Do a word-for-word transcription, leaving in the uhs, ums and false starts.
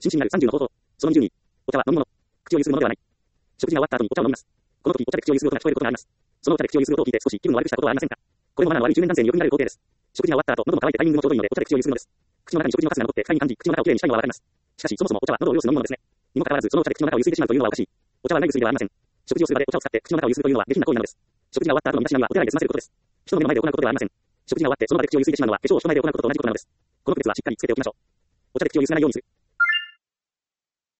新地になるさんじゅうの方法。そのにじゅうに。お茶は飲み物。口をゆすぐものではない。食事が終わった後にお茶を飲みます。この時、お茶で口をゆすぐ音が聞こえることがあります。そのお茶で口をゆすぐ音を聞いて少し気分の悪くしたことはありませんか？これもマナーの悪い中年男性によく見られる光景です。食事が終わった後、喉も乾いてタイミングもちょうどいいので、お茶で口をゆすぐのです。口の中に食事のカスが残って不快に感じ、口の中をきれいにしたいのはわかります。しかし、そもそもお茶は喉を潤す飲み物ですね。にもかかわらず、そのお茶で口の中をゆすいでしまうというのはおかしい。お茶はうがい薬ではありません。食事をする場でお茶を使って口の中をゆすぐというのは下品な行為なのです。食事が終わった後の身だしなみはお手洗いで済ませることです。人の目の前で行うことではありません。食事が終わってその場で口をゆすいでしまうのは化粧を人前で行うことと同じことなのです。この区別はしっかりつけておきましょう。お茶で口をゆすがないようにする。